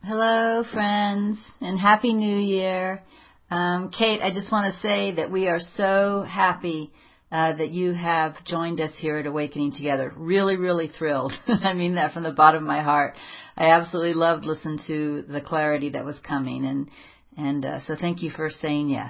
Hello, friends, and Happy New Year. Kate, I just want to say that we are so happy that you have joined us here at Awakening Together. Really, really thrilled. I mean that from the bottom of my heart. I absolutely loved listening to the clarity that was coming, and so thank you for saying yes.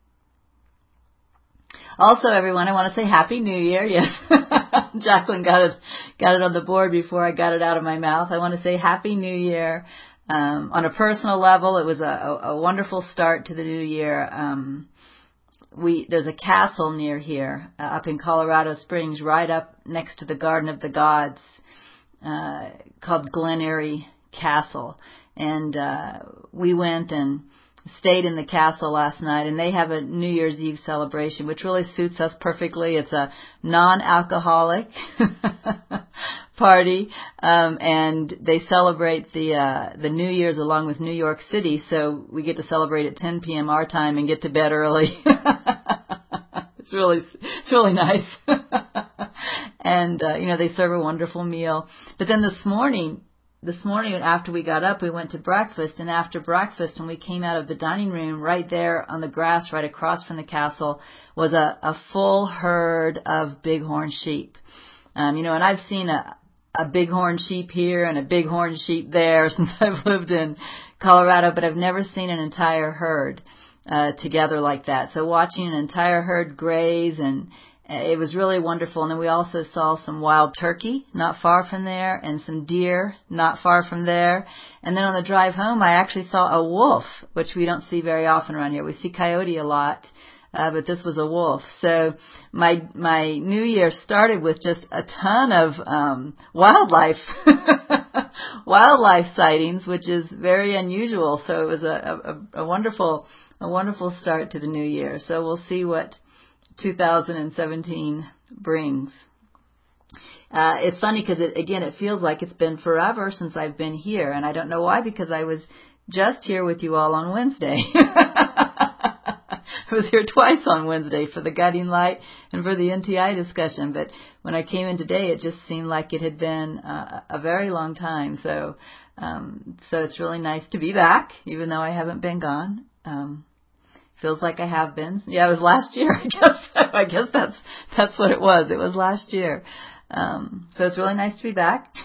Also, everyone, I want to say Happy New Year. Yes, Jacqueline got it on the board before I got it out of my mouth. I want to say Happy New Year. On a personal level, it was a wonderful start to the new year. There's a castle near here, up in Colorado Springs, right up next to the Garden of the Gods, called Glen Eyrie Castle. And we went and stayed in the castle last night, and they have a New Year's Eve celebration, which really suits us perfectly. It's a non-alcoholic party, and they celebrate the New Year's along with New York City, so we get to celebrate at 10 p.m. our time and get to bed early. It's really nice. And they serve a wonderful meal. But then this morning after we got up, we went to breakfast, and after breakfast, when we came out of the dining room, right there on the grass right across from the castle was a full herd of bighorn sheep. And I've seen a bighorn sheep here and a bighorn sheep there since I've lived in Colorado, but I've never seen an entire herd together like that. So watching an entire herd graze, and it was really wonderful. And then we also saw some wild turkey not far from there and some deer not far from there. And then on the drive home, I actually saw a wolf, which we don't see very often around here. We see coyote a lot, but this was a wolf. So my New Year started with just a ton of wildlife sightings, which is very unusual. So it was a wonderful start to the New Year. So we'll see what 2017 brings. It's funny because it feels like it's been forever since I've been here, and I don't know why, because I was just here with you all on Wednesday. I was here twice on Wednesday for the guiding light and for the NTI discussion, but when I came in today, it just seemed like it had been a very long time. So it's really nice to be back, even though I haven't been gone. Feels like I have been. Yeah, it was last year, I guess. I guess that's what it was. It was last year. So it's really nice to be back.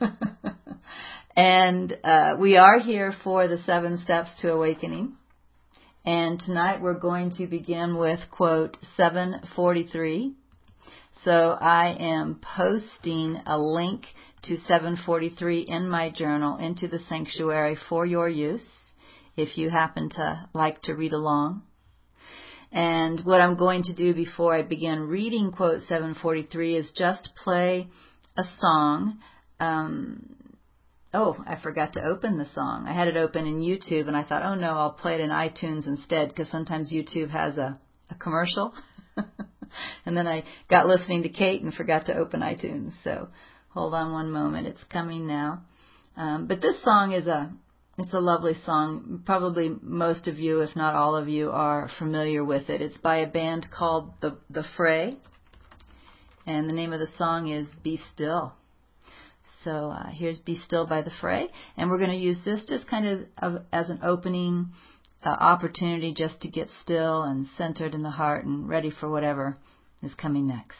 And we are here for the 7 Steps to Awakening. And tonight we're going to begin with quote 743. So I am posting a link to 743 in my journal into the sanctuary for your use, if you happen to like to read along. And what I'm going to do before I begin reading quote 743 is just play a song. I forgot to open the song. I had it open in YouTube, and I thought, oh no, I'll play it in iTunes instead, because sometimes YouTube has a commercial. And then I got listening to Kate and forgot to open iTunes. So hold on one moment. It's coming now. But this song it's a lovely song. Probably most of you, if not all of you, are familiar with it. It's by a band called The Fray, and the name of the song is Be Still. So here's Be Still by The Fray, and we're going to use this just kind of as an opening opportunity just to get still and centered in the heart and ready for whatever is coming next.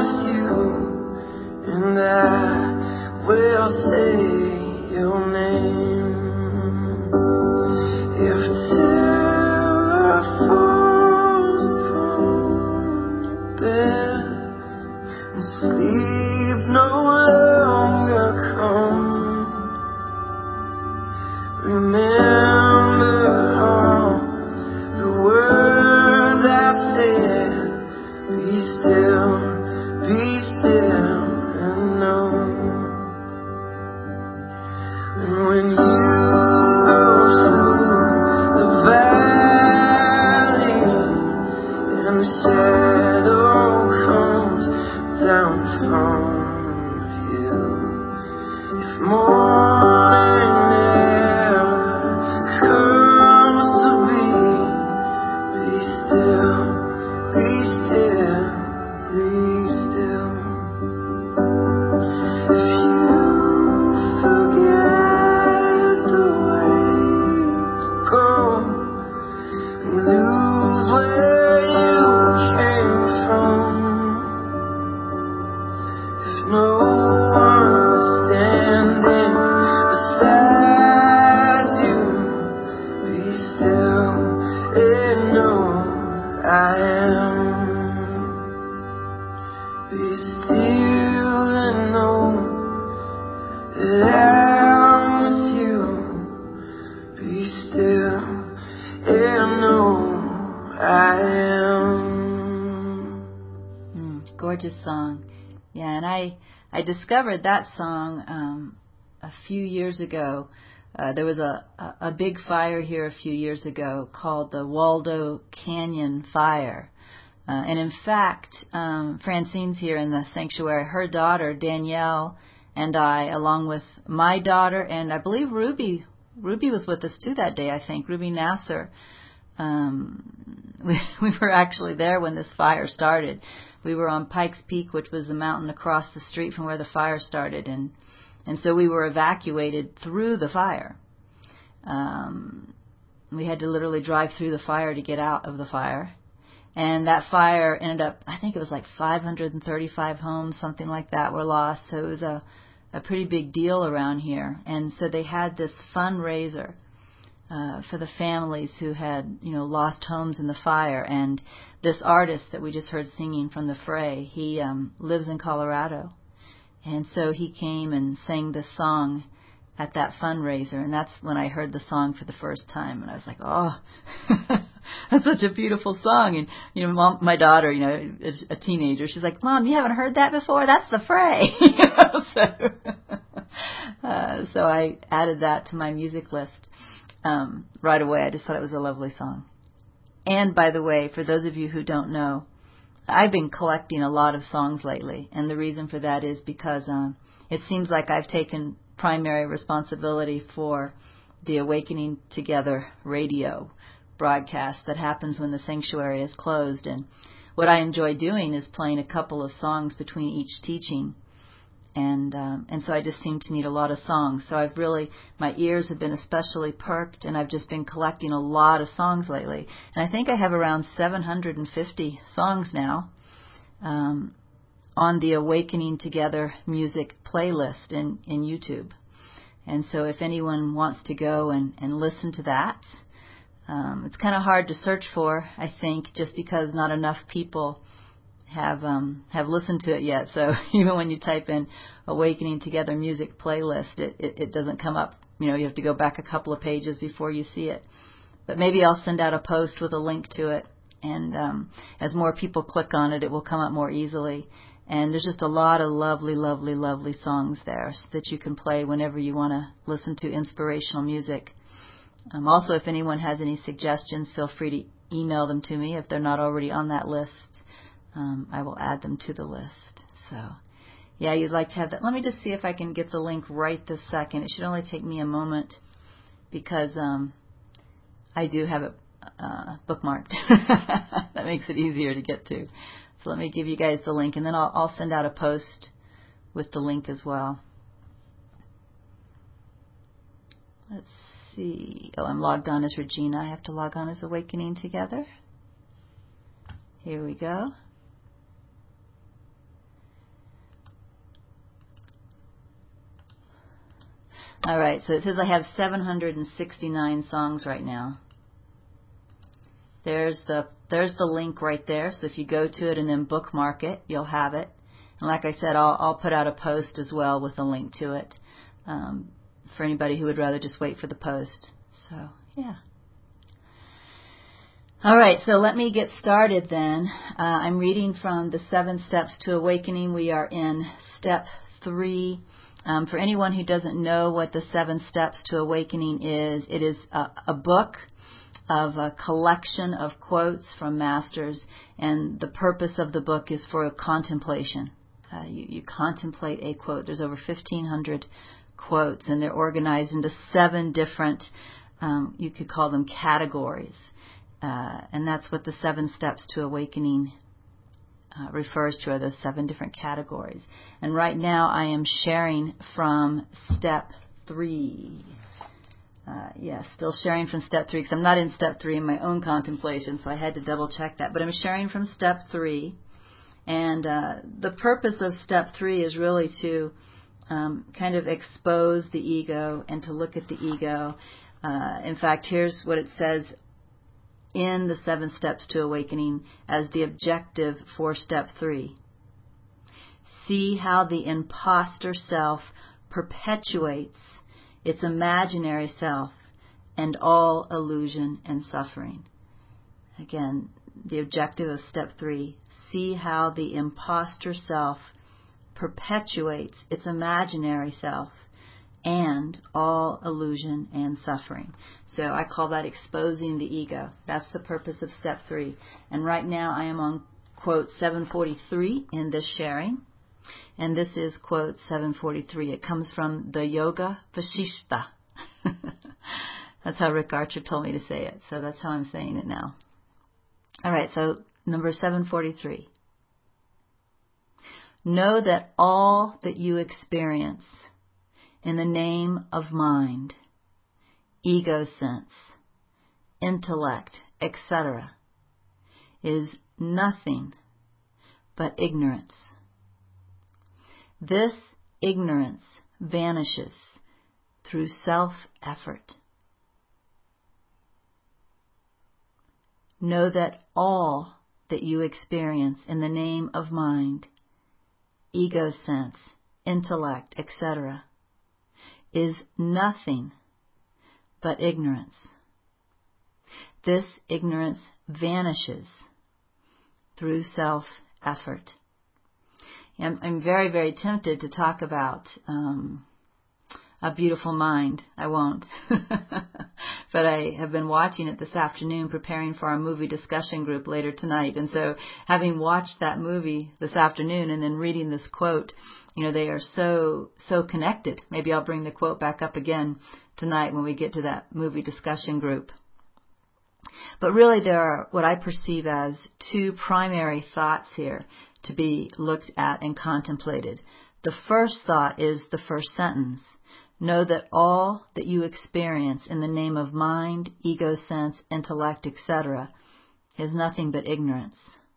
will say your name. Leave no longer come. Remember all the words I said. Be still and know. And when you go through the valley and the shadow comes down from the hill, if morning never comes to be still, be still, be still. If you forget the way to go and lose where you came from, if no one standing beside you, be still and know I am. Be still and know that I'm with you. Be still and know I am. Gorgeous song. Yeah, and I discovered that song a few years ago. There was a big fire here a few years ago called the Waldo Canyon Fire. And in fact, Francine's here in the sanctuary. Her daughter, Danielle, and I, along with my daughter, and I believe Ruby was with us too that day, I think, Ruby Nasser. We were actually there when this fire started. We were on Pikes Peak, which was the mountain across the street from where the fire started, and so we were evacuated through the fire. We had to literally drive through the fire to get out of the fire. And that fire ended up, I think it was like 535 homes, something like that, were lost. So it was a pretty big deal around here. And so they had this fundraiser for the families who had, lost homes in the fire. And this artist that we just heard singing from the Fray, he lives in Colorado. And so he came and sang this song at that fundraiser. And that's when I heard the song for the first time. And I was like, oh, that's such a beautiful song. And, Mom, my daughter, is a teenager. She's like, Mom, you haven't heard that before? That's the Fray. So I added that to my music list right away. I just thought it was a lovely song. And by the way, for those of you who don't know, I've been collecting a lot of songs lately. And the reason for that is because it seems like I've taken primary responsibility for the Awakening Together radio broadcast that happens when the sanctuary is closed. And what I enjoy doing is playing a couple of songs between each teaching. And so I just seem to need a lot of songs. So my ears have been especially perked, and I've just been collecting a lot of songs lately. And I think I have around 750 songs now on the Awakening Together music playlist in YouTube. And so if anyone wants to go and listen to that, it's kind of hard to search for, I think, just because not enough people have listened to it yet. So even when you type in Awakening Together music playlist, it doesn't come up. You have to go back a couple of pages before you see it. But maybe I'll send out a post with a link to it. And as more people click on it, it will come up more easily. And there's just a lot of lovely, lovely, lovely songs there that you can play whenever you want to listen to inspirational music. Also, if anyone has any suggestions, feel free to email them to me if they're not already on that list. I will add them to the list. So, yeah, you'd like to have that. Let me just see if I can get the link right this second. It should only take me a moment because I do have it bookmarked. That makes it easier to get to. So let me give you guys the link, and then I'll send out a post with the link as well. Let's see. Oh, I'm logged on as Regina. I have to log on as Awakening Together. Here we go. All right, so it says I have 769 songs right now. There's the link right there. So if you go to it and then bookmark it, you'll have it. And like I said, I'll put out a post as well with a link to it for anybody who would rather just wait for the post. So, yeah. All right, so let me get started then. I'm reading from the 7 Steps to Awakening. We are in Step 3. For anyone who doesn't know what the 7 Steps to Awakening is, it is a book of a collection of quotes from masters, and the purpose of the book is for contemplation. You contemplate a quote. There's over 1,500 quotes, and they're organized into 7 different, you could call them categories. And that's what the 7 Steps to Awakening refers to, are those 7 different categories. And right now I am sharing from Step 3. Still sharing from Step 3, because I'm not in Step 3 in my own contemplation, so I had to double check that. But I'm sharing from Step 3. And the purpose of Step 3 is really to kind of expose the ego and to look at the ego. In fact, here's what it says in the 7 Steps to Awakening as the objective for Step 3. See how the imposter self perpetuates its imaginary self and all illusion and suffering. Again, the objective of Step 3. See how the imposter self perpetuates its imaginary self and all illusion and suffering. So I call that exposing the ego. That's the purpose of Step 3. And right now I am on quote 743 in this sharing. And this is quote 743. It comes from the Yoga Vasishta. That's how Rick Archer told me to say it. So that's how I'm saying it now. All right, so number 743. Know that all that you experience in the name of mind, ego sense, intellect, etc., is nothing but ignorance. This ignorance vanishes through self-effort. Know that all that you experience in the name of mind, ego sense, intellect, etc., is nothing but ignorance. This ignorance vanishes through self-effort. I'm very, very tempted to talk about A Beautiful Mind. I won't. But I have been watching it this afternoon, preparing for our movie discussion group later tonight. And so having watched that movie this afternoon and then reading this quote, they are so connected. Maybe I'll bring the quote back up again tonight when we get to that movie discussion group. But really there are what I perceive as 2 primary thoughts here to be looked at and contemplated. The first thought is the first sentence. Know that all that you experience in the name of mind, ego sense, intellect, etc., is nothing but ignorance.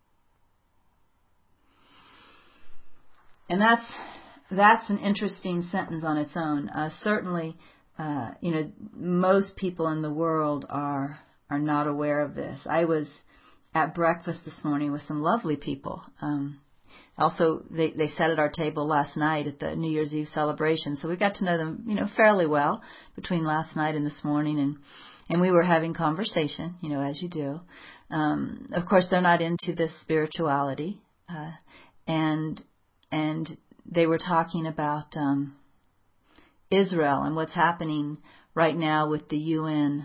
And that's an interesting sentence on its own. Certainly, most people in the world are not aware of this. I was at breakfast this morning with some lovely people. Also, they sat at our table last night at the New Year's Eve celebration, so we got to know them, fairly well between last night and this morning, and we were having conversation, as you do. Of course, they're not into this spirituality, and they were talking about Israel and what's happening right now with the UN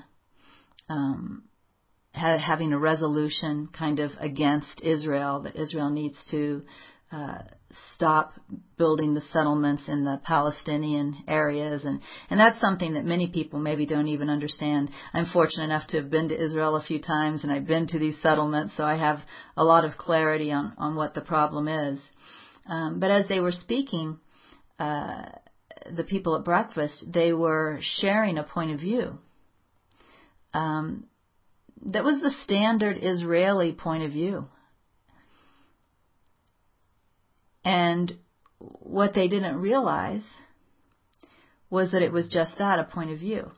having a resolution kind of against Israel, that Israel needs to stop building the settlements in the Palestinian areas. And that's something that many people maybe don't even understand. I'm fortunate enough to have been to Israel a few times, and I've been to these settlements, so I have a lot of clarity on what the problem is. But as they were speaking, the people at breakfast, they were sharing a point of view. That was the standard Israeli point of view. And what they didn't realize was that it was just that, a point of view.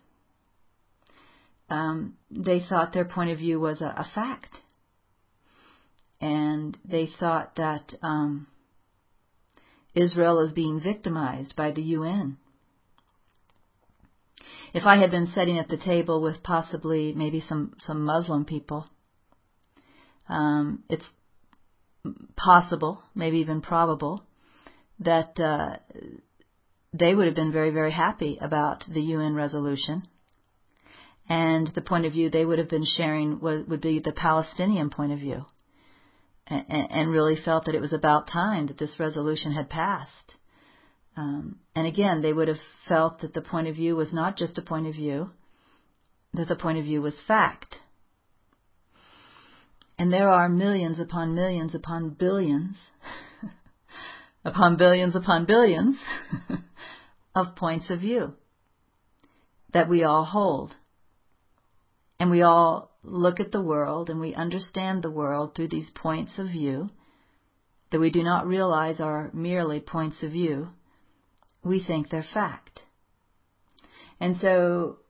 They thought their point of view was a fact. And they thought that Israel is being victimized by the UN. If I had been sitting at the table with possibly maybe some Muslim people, it's possible, maybe even probable, that they would have been very, very happy about the UN resolution. And the point of view they would have been sharing would be the Palestinian point of view, and really felt that it was about time that this resolution had passed. And again, they would have felt that the point of view was not just a point of view, that the point of view was fact. And there are millions upon millions upon billions, upon billions upon billions of points of view that we all hold. And we all look at the world and we understand the world through these points of view that we do not realize are merely points of view. We think they're fact. And so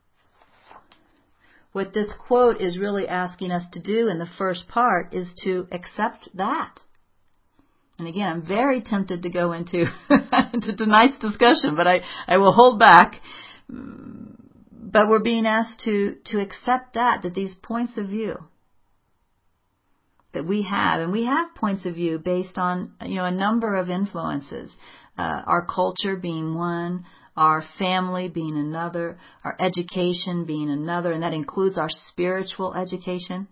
what this quote is really asking us to do in the first part is to accept that. And again, I'm very tempted to go into tonight's discussion, but I will hold back. But we're being asked to accept that these points of view that we have, and we have points of view based on, a number of influences, our culture being one, our family being another, our education being another, and that includes our spiritual education,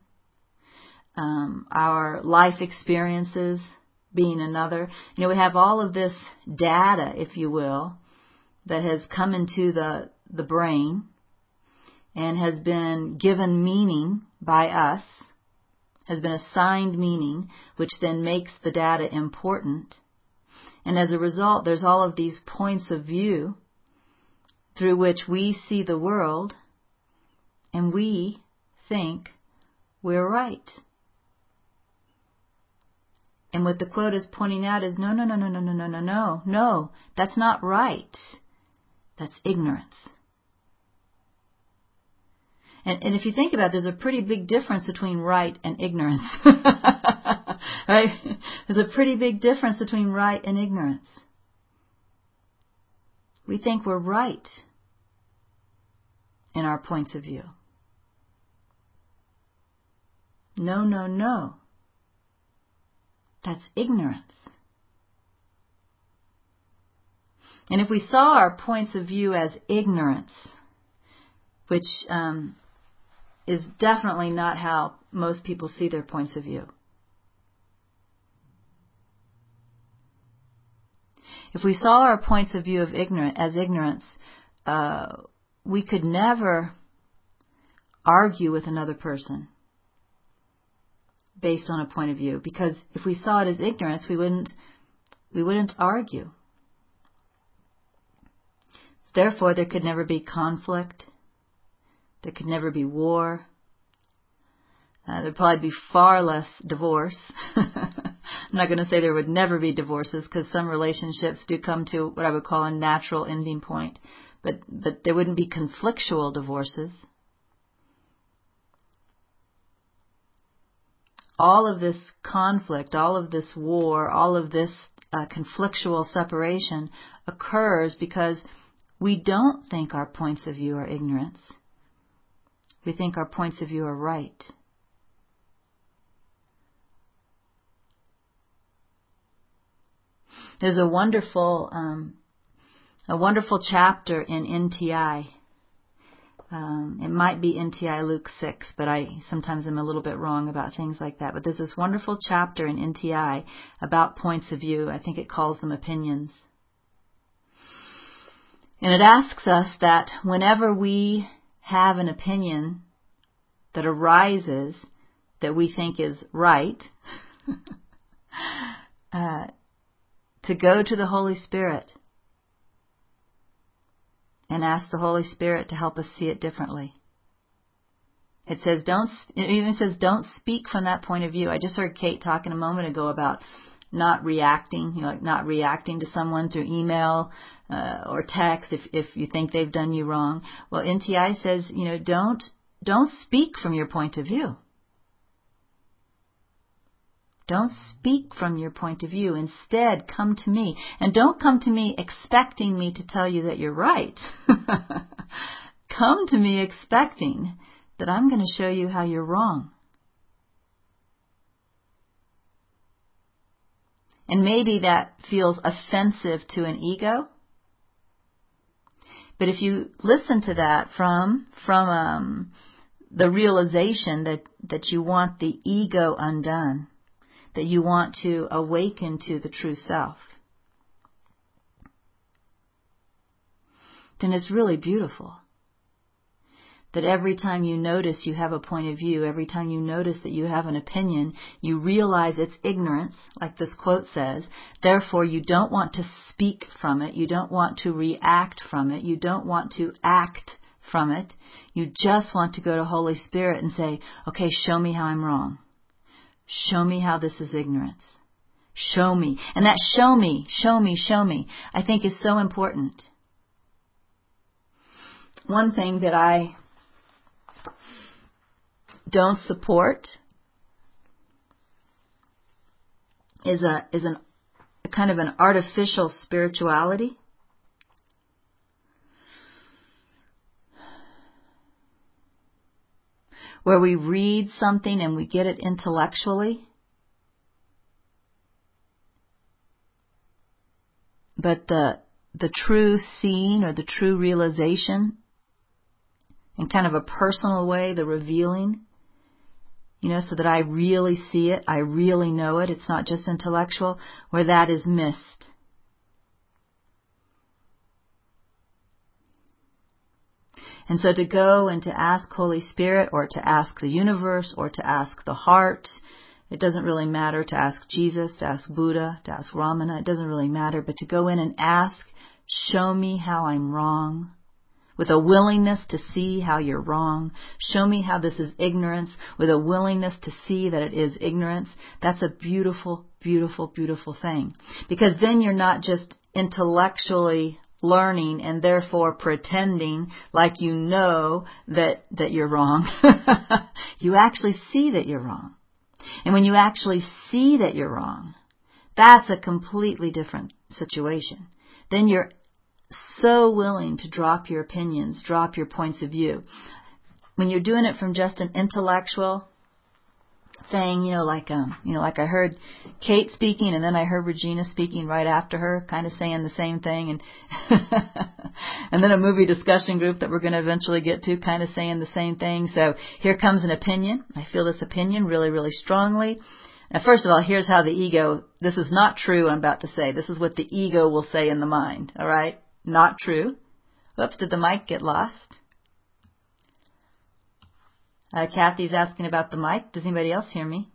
our life experiences being another. We have all of this data, if you will, that has come into the brain and has been given meaning by us, has been assigned meaning, which then makes the data important. And as a result, there's all of these points of view through which we see the world, and we think we're right. And what the quote is pointing out is, no, that's not right. That's ignorance. And if you think about it, there's a pretty big difference between right and ignorance. Right? There's a pretty big difference between right and ignorance. We think we're right in our points of view. No. That's ignorance. And if we saw our points of view as ignorance, which is definitely not how most people see their points of view. If we saw our points of view as ignorance, we could never argue with another person based on a point of view, because if we saw it as ignorance, we wouldn't argue. Therefore, there could never be conflict. There could never be war. There'd probably be far less divorce. I'm not going to say there would never be divorces, because some relationships do come to what I would call a natural ending point. But there wouldn't be conflictual divorces. All of this conflict, all of this war, all of this conflictual separation occurs because we don't think our points of view are ignorance. We think our points of view are right. There's a wonderful chapter in NTI. It might be NTI Luke 6, but I sometimes am a little bit wrong about things like that. But there's this wonderful chapter in NTI about points of view. I think it calls them opinions. And it asks us that whenever we have an opinion that arises that we think is right, to go to the Holy Spirit and ask the Holy Spirit to help us see it differently. It even says don't speak from that point of view. I just heard Kate talking a moment ago about not reacting, like not reacting to someone through email or text if you think they've done you wrong. Well, NTI says, don't speak from your point of view. Don't speak from your point of view. Instead, come to me. And don't come to me expecting me to tell you that you're right. Come to me expecting that I'm going to show you how you're wrong. And maybe that feels offensive to an ego. But if you listen to that from the realization that you want the ego undone, that you want to awaken to the true self, then it's really beautiful. That every time you notice you have a point of view, every time you notice that you have an opinion, you realize it's ignorance, like this quote says. Therefore, you don't want to speak from it. You don't want to react from it. You don't want to act from it. You just want to go to Holy Spirit and say, okay, show me how I'm wrong. Show me how this is ignorance. Show me. And that show me, I think is so important. One thing that I don't support is a kind of an artificial spirituality. Where we read something and we get it intellectually, but the true seeing or the true realization in kind of a personal way, the revealing, so that I really see it, I really know it, it's not just intellectual, where that is missed. And so to go and to ask Holy Spirit or to ask the universe or to ask the heart, it doesn't really matter, to ask Jesus, to ask Buddha, to ask Ramana, it doesn't really matter, but to go in and ask, show me how I'm wrong, with a willingness to see how you're wrong. Show me how this is ignorance, with a willingness to see that it is ignorance. That's a beautiful, beautiful, beautiful thing. Because then you're not just intellectually learning and therefore pretending like you know that you're wrong. You actually see that you're wrong. And when you actually see that you're wrong, that's a completely different situation. Then you're so willing to drop your opinions, drop your points of view. When you're doing it from just an intellectual thing, like I heard Kate speaking and then I heard Regina speaking right after her, kind of saying the same thing, and and then a movie discussion group that we're going to eventually get to kind of saying the same thing. So here comes an opinion. I feel this opinion really, really strongly. Now, first of all, here's how the ego, this is not true I'm about to say. This is what the ego will say in the mind, all right? Not true. Whoops, did the mic get lost? Kathy's asking about the mic. Does anybody else hear me?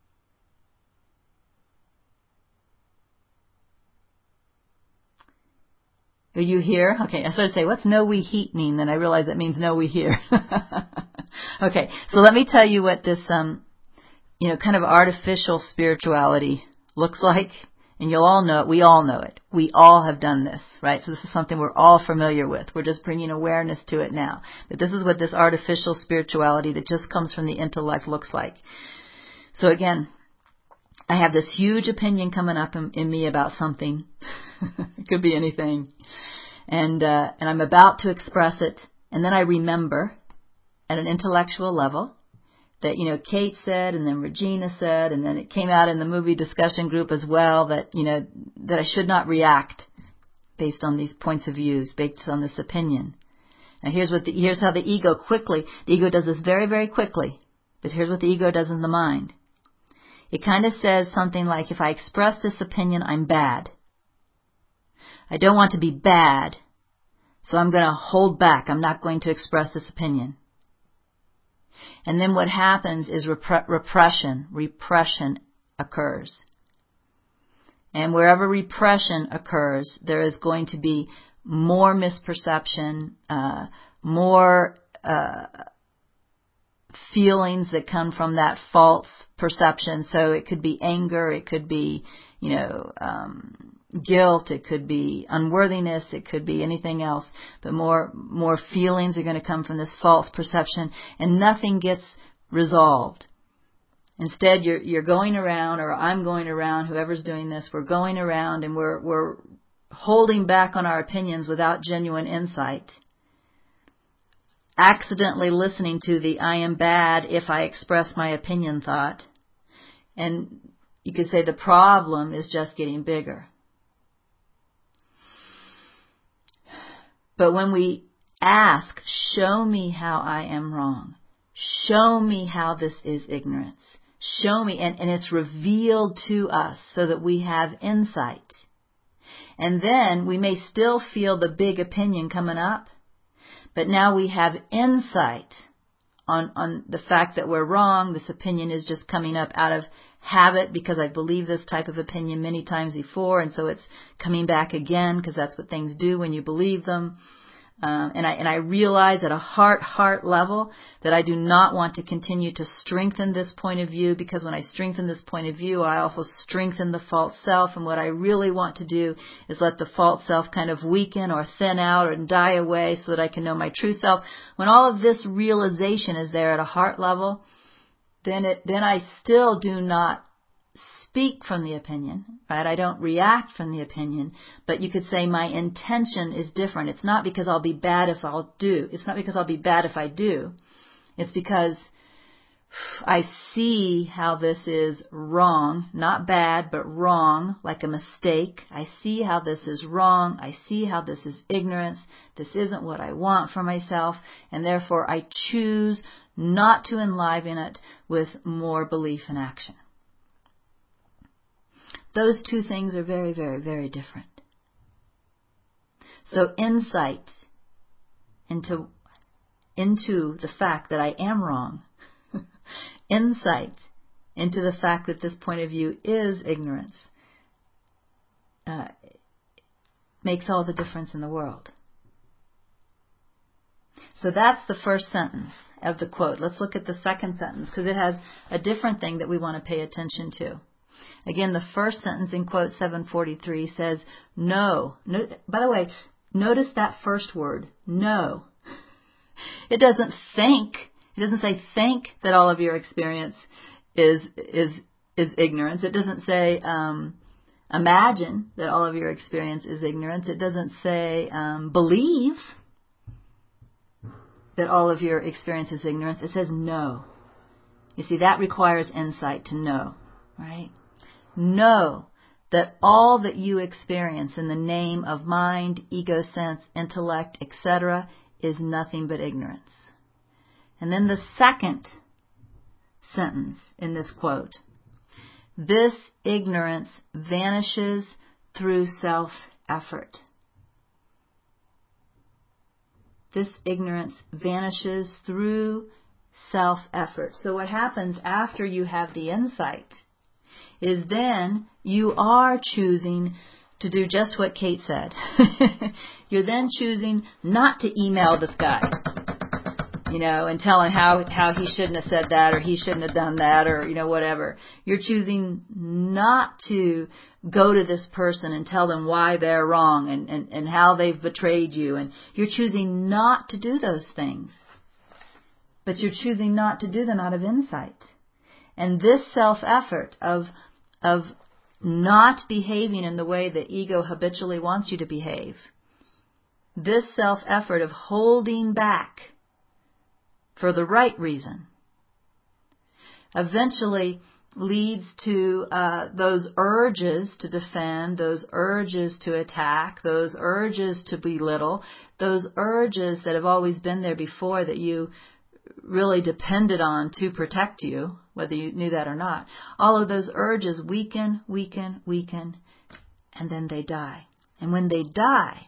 Are you here? Okay, I started to say, what's no we heat mean? Then I realized that means no we hear. Okay, so let me tell you what this, kind of artificial spirituality looks like. And you'll all know it. We all know it. We all have done this, right? So this is something we're all familiar with. We're just bringing awareness to it now. But this is what this artificial spirituality that just comes from the intellect looks like. So again, I have this huge opinion coming up in me about something. It could be anything. And I'm about to express it. And then I remember at an intellectual level that, Kate said, and then Regina said, and then it came out in the movie discussion group as well that, that I should not react based on these points of views, based on this opinion. Now here's how the ego does this very, very quickly, but here's what the ego does in the mind. It kind of says something like, if I express this opinion, I'm bad. I don't want to be bad, so I'm going to hold back. I'm not going to express this opinion. And then what happens is repression occurs. And wherever repression occurs, there is going to be more misperception, more feelings that come from that false perception. So it could be anger, it could be, guilt, it could be unworthiness, it could be anything else, but more feelings are going to come from this false perception, and nothing gets resolved. Instead, you're going around, or I'm going around, whoever's doing this, we're going around and we're holding back on our opinions without genuine insight, accidentally listening to the I am bad if I express my opinion thought. And you could say the problem is just getting bigger. But when we ask, show me how I am wrong, show me how this is ignorance, show me, and it's revealed to us so that we have insight. And then we may still feel the big opinion coming up, but now we have insight on the fact that we're wrong. This opinion is just coming up out of habit because I believe this type of opinion many times before, and so it's coming back again because that's what things do when you believe them. And I realize at a heart level that I do not want to continue to strengthen this point of view, because when I strengthen this point of view, I also strengthen the false self. And what I really want to do is let the false self kind of weaken or thin out and die away so that I can know my true self. When all of this realization is there at a heart level, then I still do not speak from the opinion, right? I don't react from the opinion, but you could say my intention is different. It's not because I'll be bad if I'll do. It's not because I'll be bad if I do. It's because I see how this is wrong, not bad, but wrong, like a mistake. I see how this is wrong. I see how this is ignorance. This isn't what I want for myself, and therefore I choose not to enliven it with more belief and action. Those two things are very, very, very different. So insight into the fact that I am wrong, insight into the fact that this point of view is ignorance, makes all the difference in the world. So that's the first sentence of the quote. Let's look at the second sentence, because it has a different thing that we want to pay attention to. Again, the first sentence in quote 743 says, no. By the way, notice that first word, no. It doesn't say think that all of your experience is ignorance. It doesn't say imagine that all of your experience is ignorance. It doesn't say believe that all of your experience is ignorance. It says no. You see, that requires insight to know, right? Know that all that you experience in the name of mind, ego sense, intellect, etc. is nothing but ignorance. And then the second sentence in this quote, this ignorance vanishes through self-effort. This ignorance vanishes through self-effort. So what happens after you have the insight is then you are choosing to do just what Kate said. You're then choosing not to email this guy, and tell him how he shouldn't have said that, or he shouldn't have done that, or, whatever. You're choosing not to go to this person and tell them why they're wrong and how they've betrayed you. And you're choosing not to do those things. But you're choosing not to do them out of insight. And this self-effort of not behaving in the way that ego habitually wants you to behave, this self-effort of holding back for the right reason, eventually leads to those urges to defend, those urges to attack, those urges to belittle, those urges that have always been there before that you really depended on to protect you, whether you knew that or not. All of those urges weaken, and then they die. And when they die,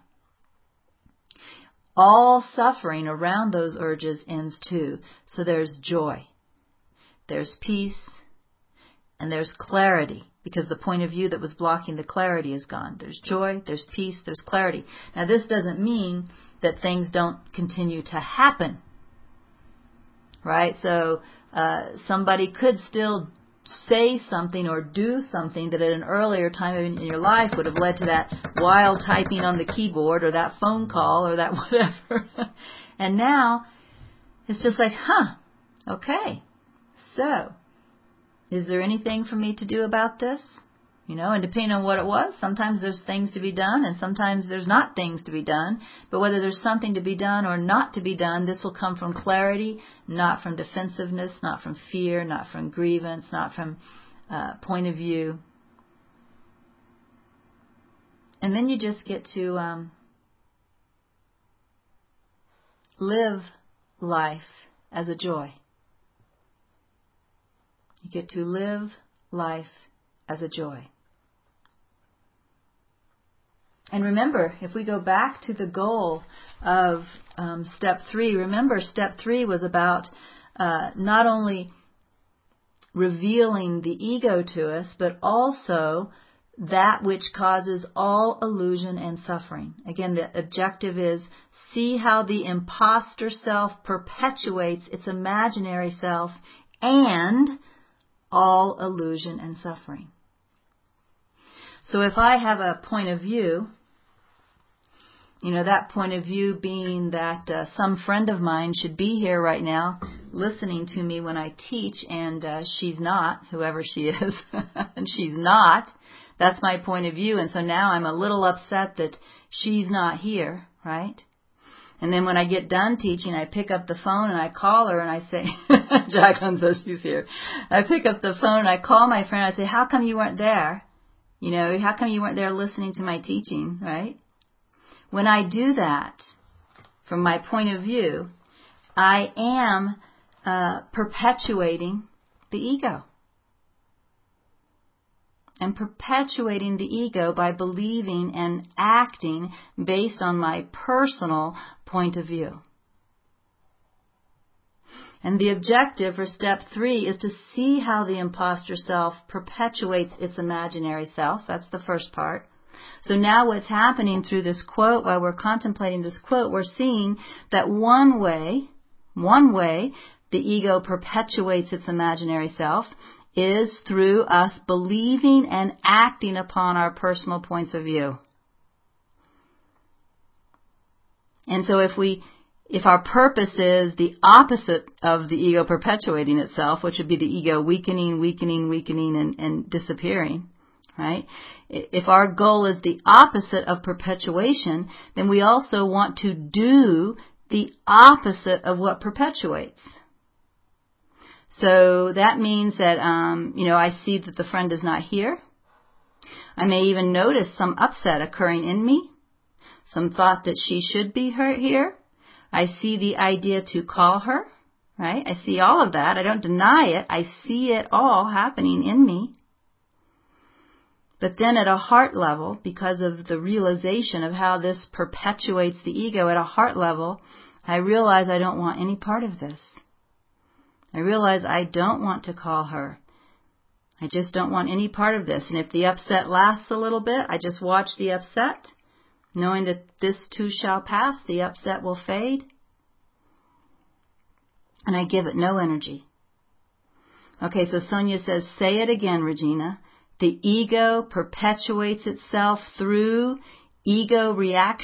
all suffering around those urges ends too. So there's joy, there's peace, and there's clarity, because the point of view that was blocking the clarity is gone. There's joy, there's peace, there's clarity. Now this doesn't mean that things don't continue to happen, right? So somebody could still say something or do something that at an earlier time in your life would have led to that wild typing on the keyboard, or that phone call, or that whatever. And now it's just like, okay. So Is there anything for me to do about this? And depending on what it was, sometimes there's things to be done and sometimes there's not things to be done. But whether there's something to be done or not to be done, this will come from clarity, not from defensiveness, not from fear, not from grievance, not from point of view. And then you just get to live life as a joy. You get to live life as a joy. And remember, if we go back to the goal of step 3, remember step 3 was about not only revealing the ego to us, but also that which causes all illusion and suffering. Again, the objective is see how the imposter self perpetuates its imaginary self and all illusion and suffering. So if I have a point of view, that point of view being that some friend of mine should be here right now listening to me when I teach, and she's not, whoever she is, and she's not. That's my point of view, and so now I'm a little upset that she's not here, right? And then when I get done teaching, I pick up the phone and I call her and I say, Jacqueline says she's here. I pick up the phone and I call my friend. I say, how come you weren't there? How come you weren't there listening to my teaching, right? When I do that, from my point of view, I am perpetuating the ego. I'm perpetuating the ego by believing and acting based on my personal point of view. And the objective for step 3 is to see how the imposter self perpetuates its imaginary self. That's the first part. So now what's happening through this quote, while we're contemplating this quote, we're seeing that one way the ego perpetuates its imaginary self is through us believing and acting upon our personal points of view. And so if our purpose is the opposite of the ego perpetuating itself, which would be the ego weakening, and disappearing, right? If our goal is the opposite of perpetuation, then we also want to do the opposite of what perpetuates. So that means that, I see that the friend is not here. I may even notice some upset occurring in me, some thought that she should be here. I see the idea to call her, right? I see all of that. I don't deny it. I see it all happening in me. But then at a heart level, because of the realization of how this perpetuates the ego at a heart level, I realize I don't want any part of this. I realize I don't want to call her. I just don't want any part of this. And if the upset lasts a little bit, I just watch the upset, knowing that this too shall pass, the upset will fade. And I give it no energy. Okay, so Sonia says, say it again, Regina. The ego perpetuates itself through ego reaction, ?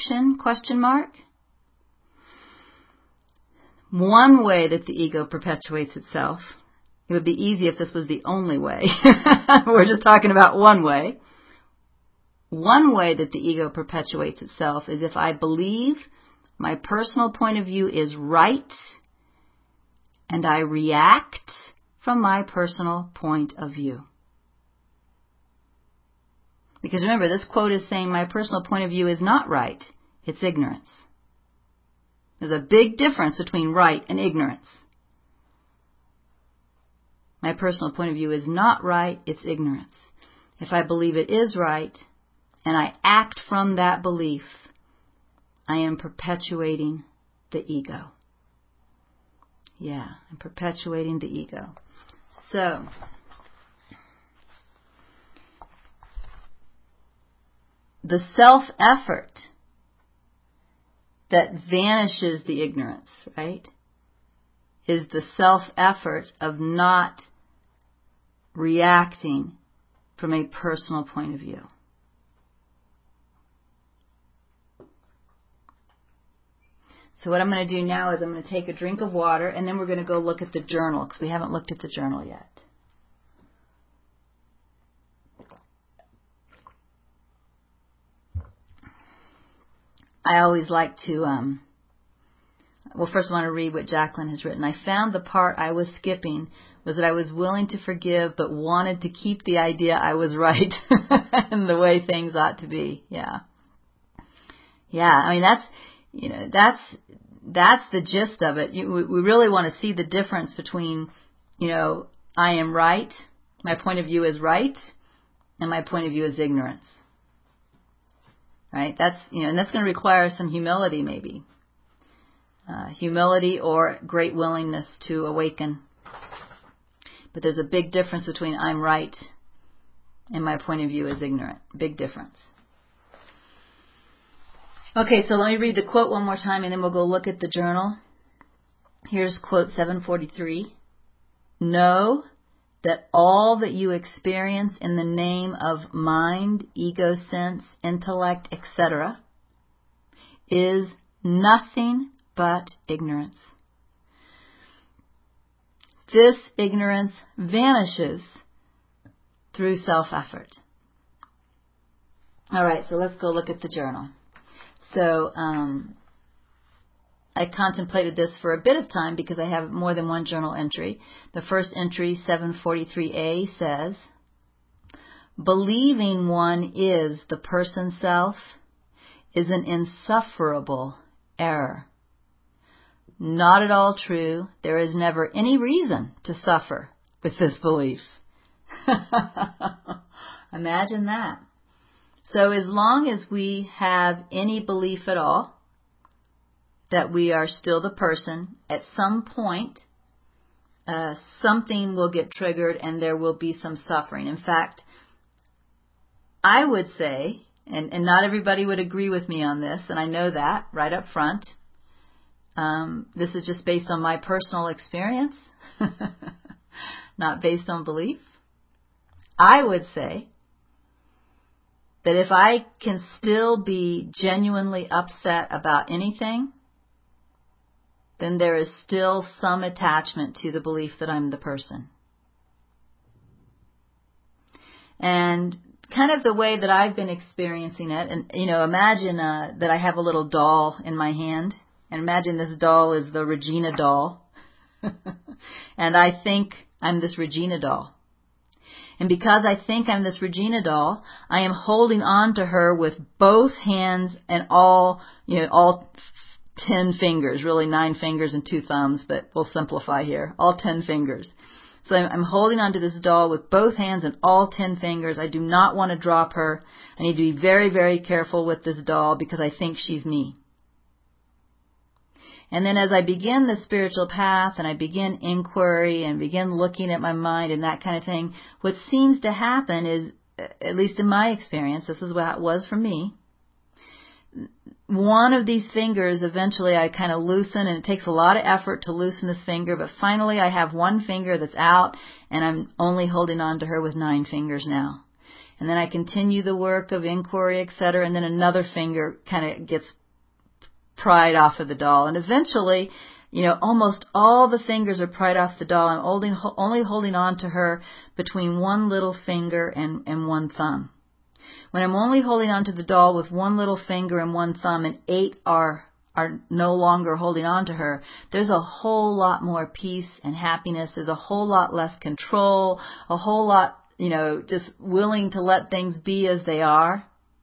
One way that the ego perpetuates itself, it would be easy if this was the only way. We're just talking about one way. One way that the ego perpetuates itself is if I believe my personal point of view is right and I react from my personal point of view. Because remember, this quote is saying my personal point of view is not right. It's ignorance. There's a big difference between right and ignorance. My personal point of view is not right, it's ignorance. If I believe it is right, and I act from that belief, I am perpetuating the ego. Yeah, I'm perpetuating the ego. So, the self-effort that vanishes the ignorance, right, is the self-effort of not reacting from a personal point of view. So what I'm going to do now is I'm going to take a drink of water and then we're going to go look at the journal because we haven't looked at the journal yet. I always like to, first I want to read what Jacqueline has written. I found the part I was skipping was that I was willing to forgive but wanted to keep the idea I was right and the way things ought to be. Yeah. Yeah, I mean, that's the gist of it. We really want to see the difference between, I am right, my point of view is right, and my point of view is ignorance. Right? That's, and that's going to require some humility maybe. Humility or great willingness to awaken. But there's a big difference between I'm right and my point of view is ignorant. Big difference. Okay, so let me read the quote one more time and then we'll go look at the journal. Here's quote 743. Know that all that you experience in the name of mind, ego sense, intellect, etc. is nothing but ignorance. This ignorance vanishes through self-effort. All right, so let's go look at the journal. So I contemplated this for a bit of time because I have more than one journal entry. The first entry, 743A, says, believing one is the person self is an insufferable error. Not at all true. There is never any reason to suffer with this belief. Imagine that. So as long as we have any belief at all that we are still the person, at some point something will get triggered and there will be some suffering. In fact, I would say, and not everybody would agree with me on this, and I know that right up front, this is just based on my personal experience, not based on belief. I would say that if I can still be genuinely upset about anything, then there is still some attachment to the belief that I'm the person. And kind of the way that I've been experiencing it, and imagine that I have a little doll in my hand, and imagine this doll is the Regina doll, and I think I'm this Regina doll. And because I think I'm this Regina doll, I am holding on to her with both hands and all 10 fingers, really 9 fingers and 2 thumbs, but we'll simplify here, all 10 fingers. So I'm holding on to this doll with both hands and all 10 fingers. I do not want to drop her. I need to be very, very careful with this doll because I think she's me. And then as I begin the spiritual path and I begin inquiry and begin looking at my mind and that kind of thing, what seems to happen is, at least in my experience, this is what it was for me, one of these fingers eventually I kind of loosen, and it takes a lot of effort to loosen this finger, but finally I have one finger that's out and I'm only holding on to her with 9 fingers now. And then I continue the work of inquiry, etc., and then another finger kind of gets pried off of the doll. And eventually, almost all the fingers are pried off the doll. I'm only holding on to her between one little finger and one thumb. When I'm only holding on to the doll with one little finger and one thumb and 8 are no longer holding on to her, there's a whole lot more peace and happiness. There's a whole lot less control, a whole lot, just willing to let things be as they are.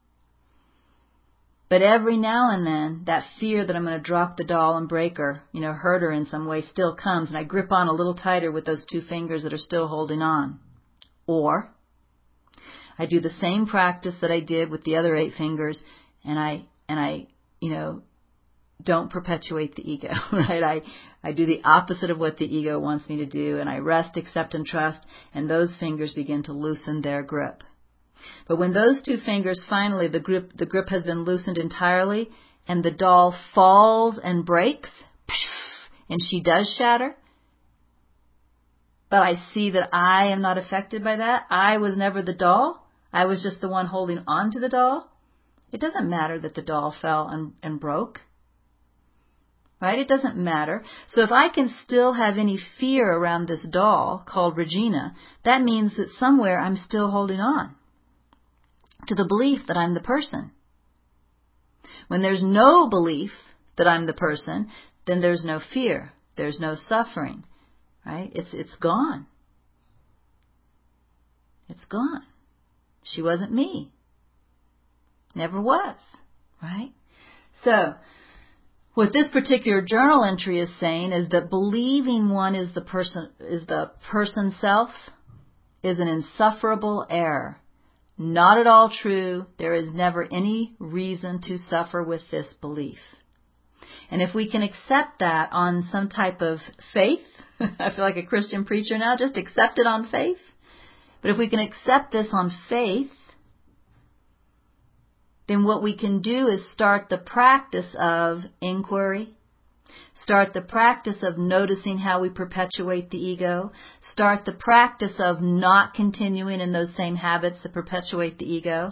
But every now and then, that fear that I'm going to drop the doll and break her, hurt her in some way still comes, and I grip on a little tighter with those 2 fingers that are still holding on. Or I do the same practice that I did with the other 8 fingers, and I don't perpetuate the ego, right? I do the opposite of what the ego wants me to do, and I rest, accept, and trust, and those fingers begin to loosen their grip. But when those 2 fingers finally, the grip has been loosened entirely, and the doll falls and breaks, and she does shatter, but I see that I am not affected by that. I was never the doll. I was just the one holding on to the doll. It doesn't matter that the doll fell and broke. Right? It doesn't matter. So if I can still have any fear around this doll called Regina, that means that somewhere I'm still holding on to the belief that I'm the person. When there's no belief that I'm the person, then there's no fear. There's no suffering, right? It's gone. It's gone. She wasn't me. Never was, right? So, what this particular journal entry is saying is that believing one is the person self is an insufferable error. Not at all true. There is never any reason to suffer with this belief. And if we can accept that on some type of faith, I feel like a Christian preacher now, just accept it on faith. But if we can accept this on faith, then what we can do is start the practice of inquiry, start the practice of noticing how we perpetuate the ego, start the practice of not continuing in those same habits that perpetuate the ego.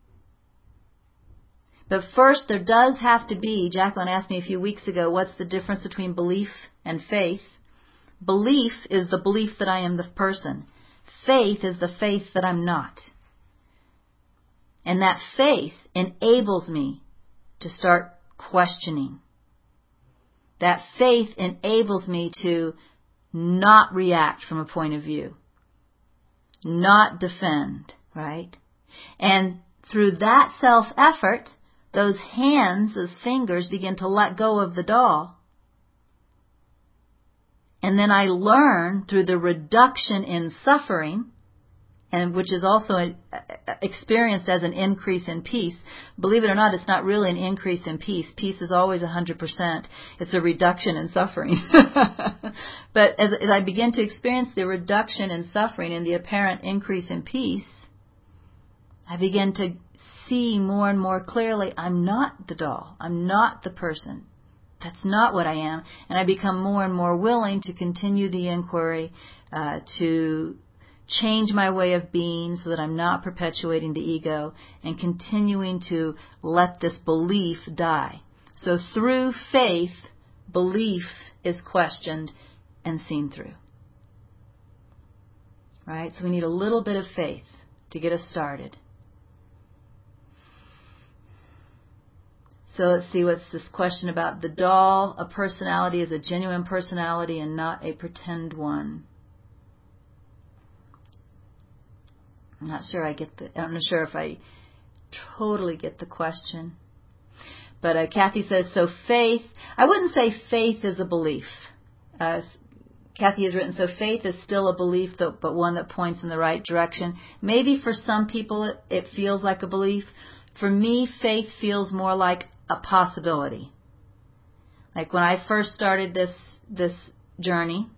But first, there does have to be, Jacqueline asked me a few weeks ago, what's the difference between belief and faith? Belief is the belief that I am the person. Faith is the faith that I'm not. And that faith enables me to start questioning. That faith enables me to not react from a point of view, not defend, right? And through that self-effort, those hands, those fingers begin to let go of the doll. And then I learn through the reduction in suffering, and which is also experienced as an increase in peace. Believe it or not, it's not really an increase in peace. Peace is always 100%. It's a reduction in suffering. But as I begin to experience the reduction in suffering and the apparent increase in peace, I begin to see more and more clearly, I'm not the doll. I'm not the person. That's not what I am. And I become more and more willing to continue the inquiry, to change my way of being so that I'm not perpetuating the ego and continuing to let this belief die. So through faith, belief is questioned and seen through. Right? So we need a little bit of faith to get us started. So let's see, what's this question about the doll? A personality is a genuine personality and not a pretend one. I'm not sure I'm not sure if I totally get the question. But Kathy says, so faith, I wouldn't say faith is a belief. Kathy has written, so faith is still a belief, but one that points in the right direction. Maybe for some people it feels like a belief. For me, faith feels more like a possibility. Like when I first started this journey,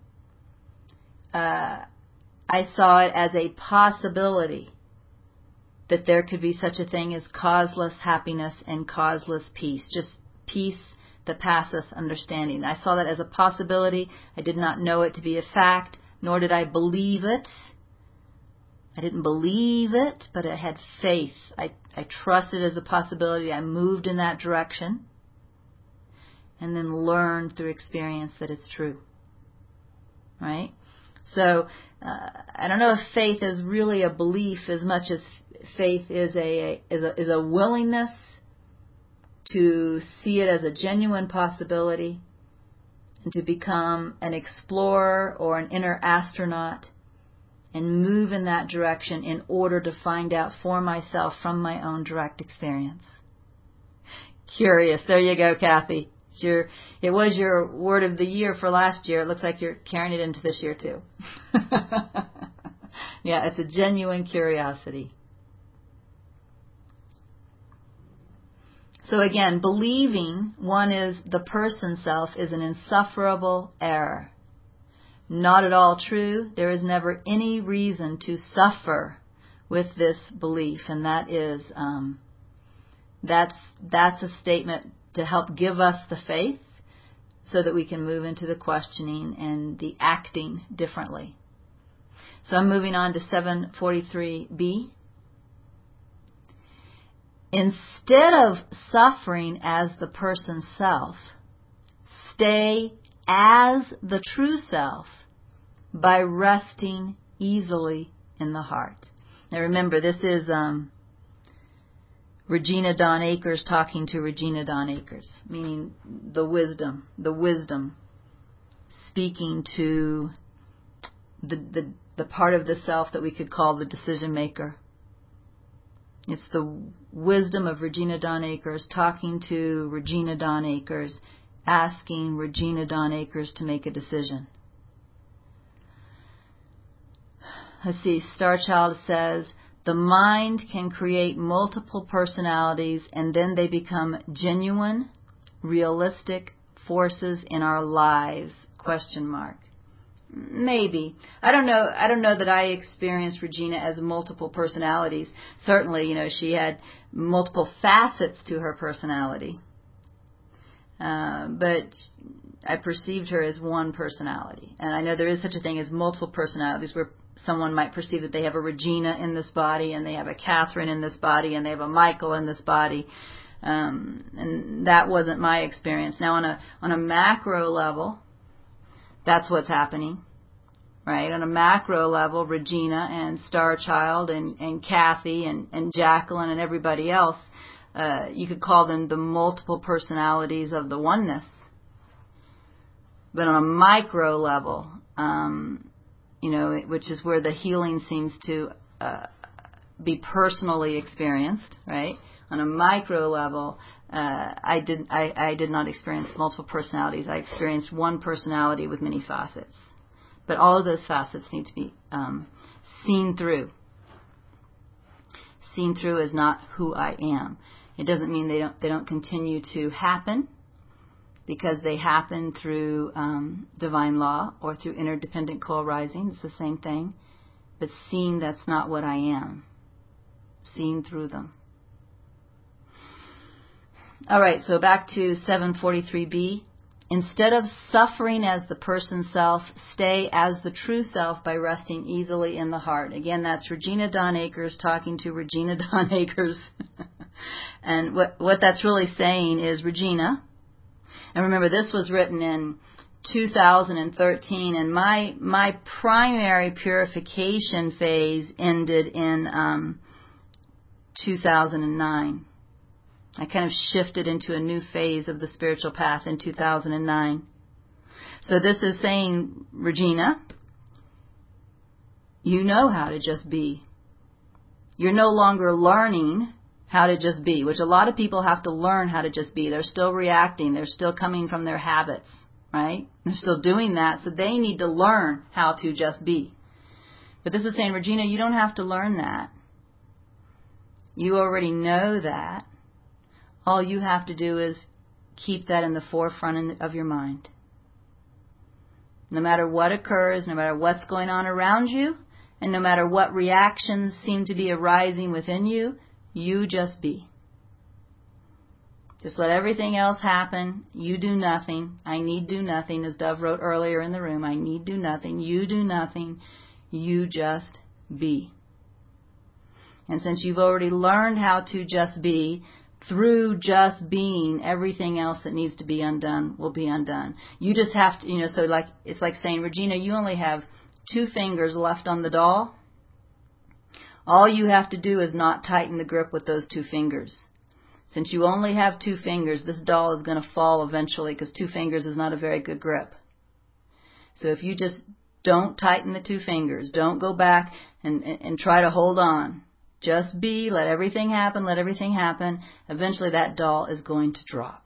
I saw it as a possibility that there could be such a thing as causeless happiness and causeless peace. Just peace that passeth understanding. I saw that as a possibility. I did not know it to be a fact, nor did I believe it. I didn't believe it, but I had faith. I trusted it as a possibility. I moved in that direction and then learned through experience that it's true. Right? So I don't know if faith is really a belief as much as faith is a willingness to see it as a genuine possibility and to become an explorer or an inner astronaut and move in that direction in order to find out for myself from my own direct experience. Curious. There you go, Kathy. It was your word of the year for last year. It looks like you're carrying it into this year too. Yeah, it's a genuine curiosity. So again, believing one is the person self is an insufferable error. Not at all true. There is never any reason to suffer with this belief, and that is that's a statement to help give us the faith so that we can move into the questioning and the acting differently. So I'm moving on to 743B. Instead of suffering as the person self, stay as the true self by resting easily in the heart. Now remember, this is Regina Dawn Akers talking to Regina Dawn Akers, meaning the wisdom, speaking to the part of the self that we could call the decision maker. It's the wisdom of Regina Dawn Akers talking to Regina Dawn Akers, asking Regina Dawn Akers to make a decision. Let's see, Star Child says, the mind can create multiple personalities and then they become genuine, realistic forces in our lives, ? Maybe. I don't know that I experienced Regina as multiple personalities. Certainly, she had multiple facets to her personality. But I perceived her as one personality. And I know there is such a thing as multiple personalities where someone might perceive that they have a Regina in this body and they have a Catherine in this body and they have a Michael in this body. And that wasn't my experience. Now on a macro level, that's what's happening, right? On a macro level, Regina and Star Child and Kathy and Jacqueline and everybody else, you could call them the multiple personalities of the oneness. But on a micro level, which is where the healing seems to be personally experienced, right? On a micro level, I did not experience multiple personalities. I experienced one personality with many facets. But all of those facets need to be seen through. Seen through as not who I am. It doesn't mean they don't continue to happen, because they happen through divine law or through interdependent co-arising. It's the same thing. But seeing that's not what I am. Seeing through them. All right, so back to 743b. Instead of suffering as the person self, stay as the true self by resting easily in the heart. Again, that's Regina Dawn Akers talking to Regina Dawn Akers. And what that's really saying is, Regina, and remember this was written in 2013, and my primary purification phase ended in 2009. I kind of shifted into a new phase of the spiritual path in 2009. So this is saying, Regina, you know how to just be. You're no longer learning how to just be, which a lot of people have to learn how to just be. They're still reacting. They're still coming from their habits, right? They're still doing that, so they need to learn how to just be. But this is saying, Regina, you don't have to learn that. You already know that. All you have to do is keep that in the forefront of your mind. No matter what occurs, no matter what's going on around you, and no matter what reactions seem to be arising within you, you just be. Just let everything else happen. You do nothing. I need do nothing, as Dove wrote earlier in the room. I need do nothing. You do nothing. You just be. And since you've already learned how to just be, through just being, everything else that needs to be undone will be undone. You just have to, so it's like saying, Regina, you only have 2 fingers left on the doll. All you have to do is not tighten the grip with those 2 fingers. Since you only have 2 fingers, this doll is going to fall eventually, because 2 fingers is not a very good grip. So if you just don't tighten the 2 fingers, don't go back and try to hold on. Just be, let everything happen, eventually that doll is going to drop.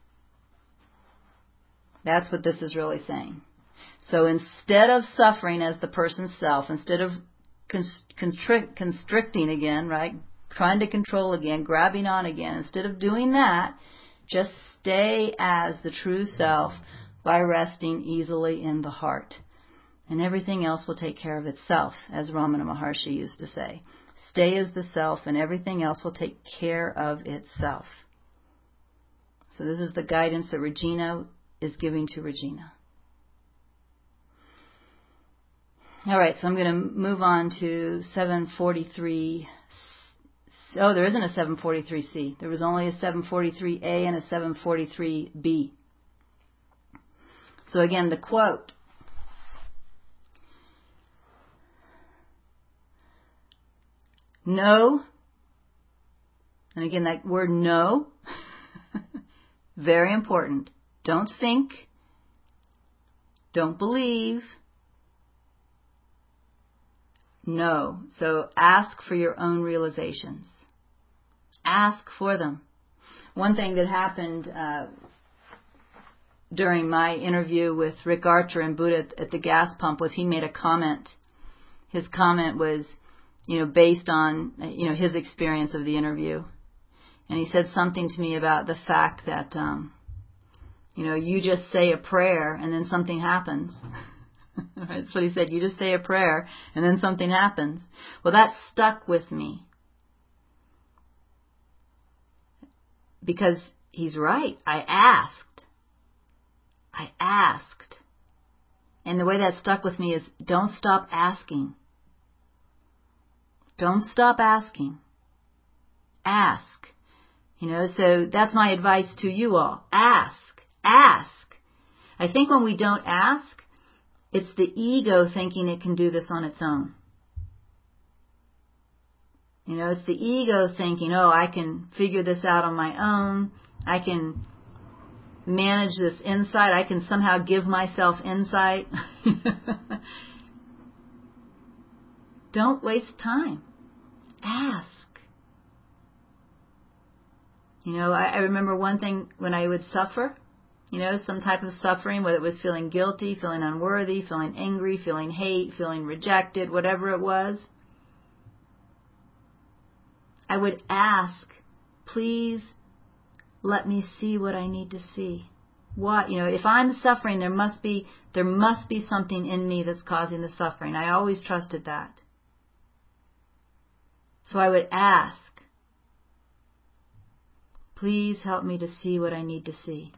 That's what this is really saying. So instead of suffering as the person's self, instead of constricting again, right, trying to control again, grabbing on again, instead of doing that, just stay as the true self by resting easily in the heart. And everything else will take care of itself, as Ramana Maharshi used to say. Stay as the self and everything else will take care of itself. So this is the guidance that Regina is giving to Regina. All right, so I'm going to move on to 743. Oh, there isn't a 743C. There was only a 743A and a 743B. So again, the quote. And again, that word know, very important. Don't think. Don't believe. Know. So ask for your own realizations. Ask for them. One thing that happened during my interview with Rick Archer and Buddha at the gas pump was he made a comment. His comment was, based on, his experience of the interview. And he said something to me about the fact that, you just say a prayer and then something happens. That's what he said. You just say a prayer and then something happens. Well, that stuck with me. Because he's right. I asked. And the way that stuck with me is don't stop asking. Don't stop asking. Ask. So that's my advice to you all. Ask. I think when we don't ask, it's the ego thinking it can do this on its own. It's the ego thinking, I can figure this out on my own. I can manage this insight. I can somehow give myself insight. Don't waste time. Ask. I remember one thing when I would suffer, some type of suffering, whether it was feeling guilty, feeling unworthy, feeling angry, feeling hate, feeling rejected, whatever it was. I would ask, please let me see what I need to see. If I'm suffering, there must be something in me that's causing the suffering. I always trusted that. So I would ask, please help me to see what I need to see.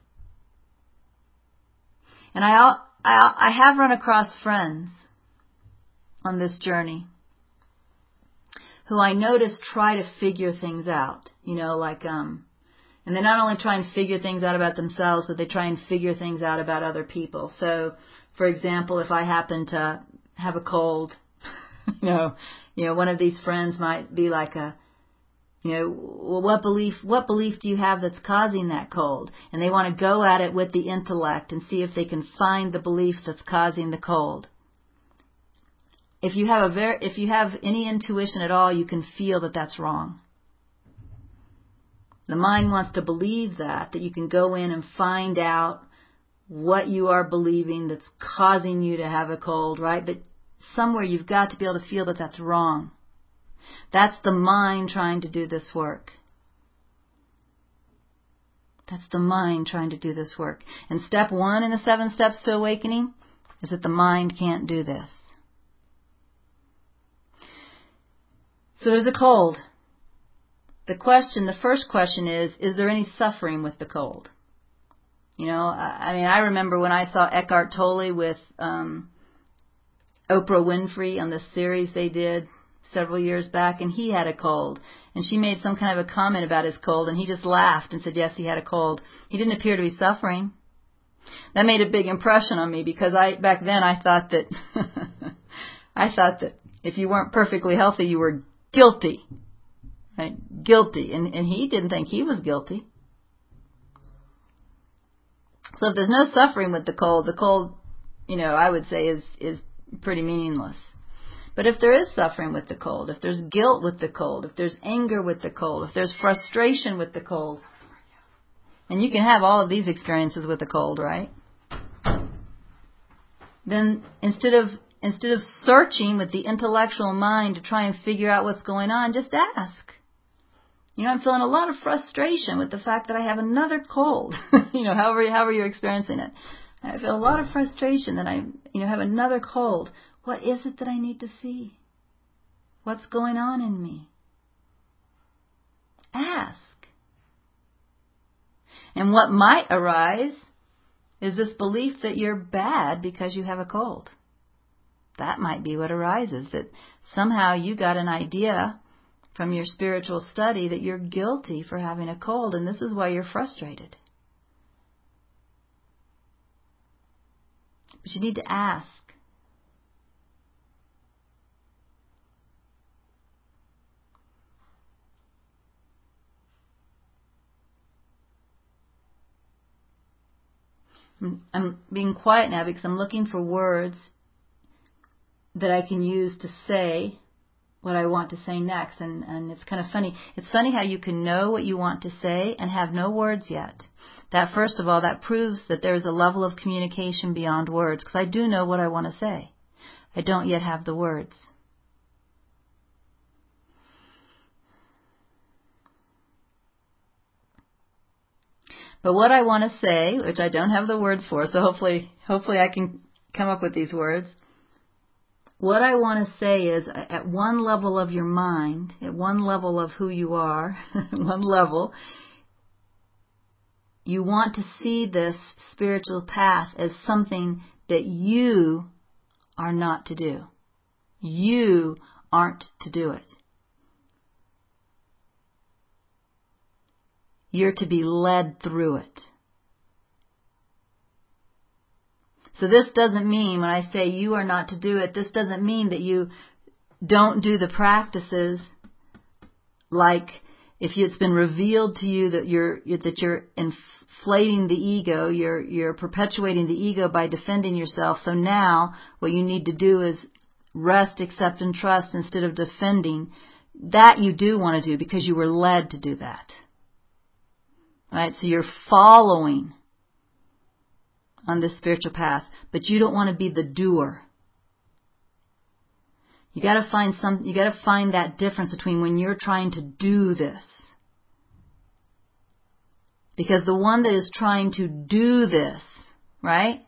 And I have run across friends on this journey who I notice try to figure things out, and they not only try and figure things out about themselves, but they try and figure things out about other people. So, for example, if I happen to have a cold, one of these friends might be like well, what belief do you have that's causing that cold? And they want to go at it with the intellect and see if they can find the belief that's causing the cold. If you have any intuition at all, you can feel that that's wrong. The mind wants to believe that you can go in and find out what you are believing that's causing you to have a cold, right? But somewhere you've got to be able to feel that that's wrong. That's the mind trying to do this work. That's the mind trying to do this work. And step 1 in the 7 steps to awakening is that the mind can't do this. So there's a cold. The first question is there any suffering with the cold? I remember when I saw Eckhart Tolle with Oprah Winfrey on the series they did several years back, and he had a cold. And she made some kind of a comment about his cold, and he just laughed and said, yes, he had a cold. He didn't appear to be suffering. That made a big impression on me because back then I thought that if you weren't perfectly healthy, you were guilty. Right? Guilty. And he didn't think he was guilty. So if there's no suffering with the cold, I would say is pretty meaningless. But if there is suffering with the cold, if there's guilt with the cold, if there's anger with the cold, if there's frustration with the cold, and you can have all of these experiences with the cold, right? Then instead of searching with the intellectual mind to try and figure out what's going on, just ask. I'm feeling a lot of frustration with the fact that I have another cold. However you're experiencing it. I feel a lot of frustration that I have another cold. What is it that I need to see? What's going on in me? Ask. And what might arise is this belief that you're bad because you have a cold. That might be what arises, that somehow you got an idea from your spiritual study that you're guilty for having a cold, and this is why you're frustrated. But you need to ask. I'm being quiet now because I'm looking for words that I can use to say what I want to say next. And it's kind of funny. It's funny how you can know what you want to say and have no words yet. That, first of all, that proves that there's a level of communication beyond words, because I do know what I want to say. I don't yet have the words. But what I want to say, which I don't have the words for, so hopefully I can come up with these words. What I want to say is, at one level of your mind, at one level of who you are, one level, you want to see this spiritual path as something that you are not to do. You aren't to do it. You're to be led through it. So this doesn't mean, when I say you are not to do it, this doesn't mean that you don't do the practices, like if it's been revealed to you that you're inflating the ego, you're perpetuating the ego by defending yourself. So now what you need to do is rest, accept, and trust instead of defending. That you do want to do because you were led to do that. Right? So you're following on this spiritual path, but you don't want to be the doer. You got to find that difference between when you're trying to do this. Because the one that is trying to do this, right?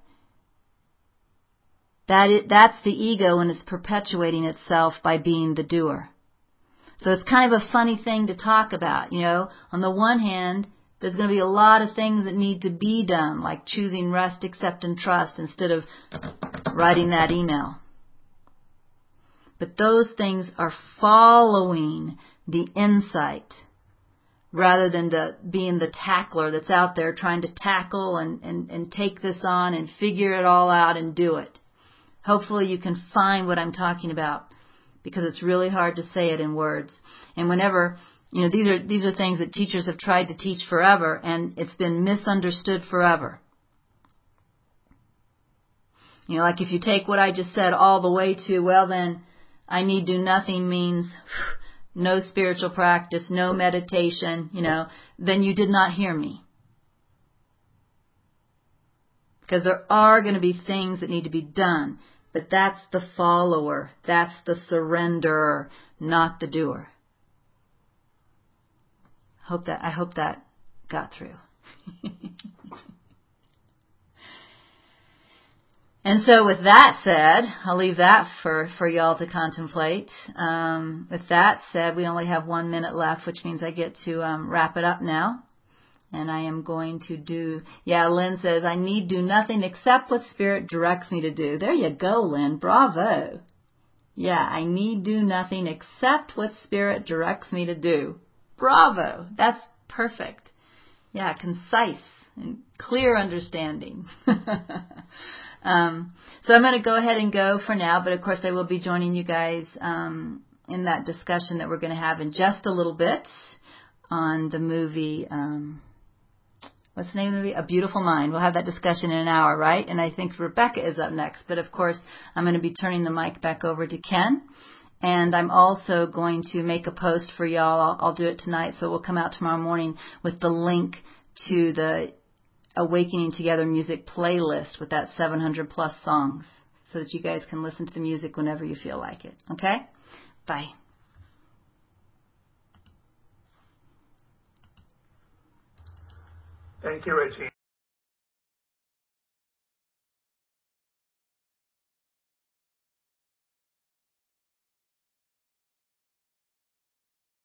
That's the ego, and it's perpetuating itself by being the doer. So it's kind of a funny thing to talk about, On the one hand, there's going to be a lot of things that need to be done, like choosing rest, accept, and trust instead of writing that email. But those things are following the insight rather than being the tackler that's out there trying to tackle and take this on and figure it all out and do it. Hopefully you can find what I'm talking about, because it's really hard to say it in words. And whenever... these are things that teachers have tried to teach forever, and it's been misunderstood forever. Like if you take what I just said all the way to, well then, I need do nothing means no spiritual practice, no meditation, then you did not hear me. Because there are going to be things that need to be done, but that's the follower, that's the surrenderer, not the doer. I hope that got through. And so with that said, I'll leave that for y'all to contemplate. With that said, we only have 1 minute left, which means I get to wrap it up now. And I am going to Lynn says, I need do nothing except what Spirit directs me to do. There you go, Lynn. Bravo. Yeah, I need do nothing except what Spirit directs me to do. Bravo. That's perfect. Yeah, concise and clear understanding. So I'm going to go ahead and go for now, but of course I will be joining you guys in that discussion that we're going to have in just a little bit on the movie, what's the name of the movie? A Beautiful Mind. We'll have that discussion in an hour, right? And I think Rebecca is up next, but of course I'm going to be turning the mic back over to Ken. And I'm also going to make a post for y'all. I'll do it tonight, so it will come out tomorrow morning with the link to the Awakening Together music playlist with that 700 plus songs, so that you guys can listen to the music whenever you feel like it. Okay? Bye. Thank you, Regina.